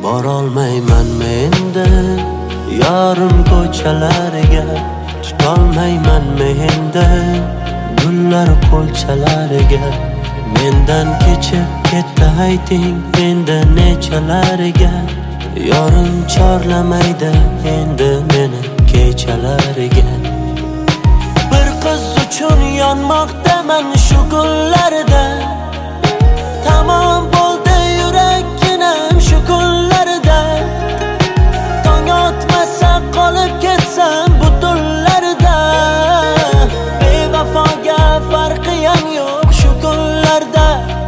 Borolmayman menda yarim ko'chalariga, tutolmayman menda gullar qo'lchalariga. Mendan kechib ketdi ayting endi nechalariga, yorim chorlamaydi endi meni kechalariga. Bir qiz uchun yonmoqdaman shu kunlarda, tamom bo'ldi yurakginam shu kunlarda. Tong otmasa qolib ketsam bu tunlarda, bevafoga farqiyam yo'q shu kunlarda.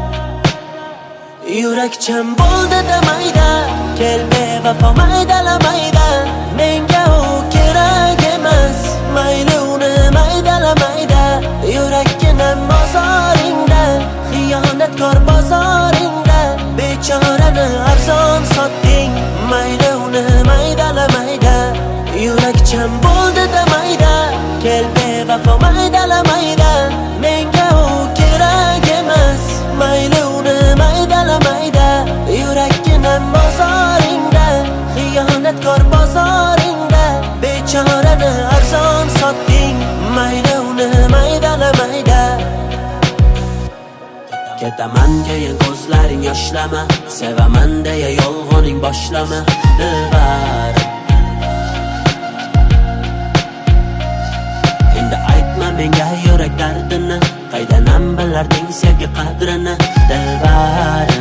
Yurakcham bo'ldi demayda, kel bevafo maydalamayda. Menga u kerak emas, mayli uni maydalamayda. Yurakginam bozoringda, xiyonatkor bozoringda. Bechorani arzon sotding, mayli uni maydalamayda. Yurakcham bo'ldi demayda, kel bevafo maydalamayda. Menga u kerak emas, mayli uni maydalamayda. Yurakginam bozoringda, xiyonatkor bozoringda. Bechorani arzon sotding, mayli uni maydalamayda. Ketaman keyin ko'zlaring yoshlama, sevaman deya yolg'oning boshlama dilbar. Endi aytma menga yurak dardini, qaydanam bilarding sevgi qadrini dilbarim.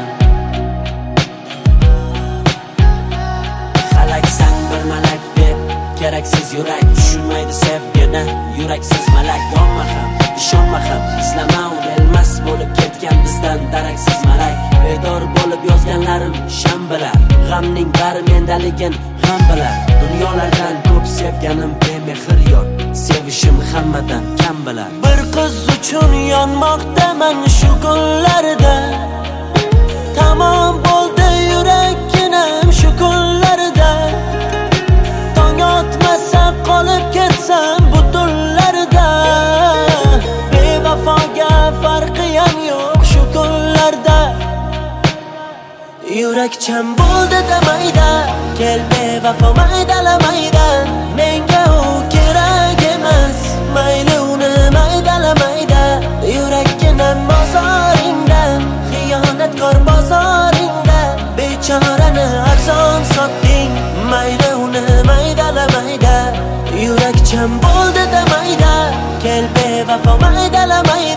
Halaksan bir malak deb keraksiz yurak tushunmaydi sevgini. Yuraksiz malak yonma ham, ishonma ham, islama u elmas bo'lib ketgan bizdan daraksiz malak. Bedor bo'lib yozganlarim sham bilar, g'amning bari mendaligin g'am bilar. Dunyolardan ko'p sevganim bemehr yor, sevishim hammadan kam bilar. Bir qiz uchun yonmoqdaman shu kunlarda, tamom bo'ldi yurakginam shu kunlarda. Tong otmasa qolib ketsam bu tunlarda, bevafoga farqiyam yo'q shu kunlarda. Yurakcham bo'ldi demayda, kel bevafo maydalamayda. Menga u kerak emas, mayli uni maydalamayda. Yurakginam bozoringda, xiyonatkor bozoringda. Bechorani arzon sotding, mayli uni maydalamayda. Yurakcham bo'ldi demayda, kel bevafo maydalamayda.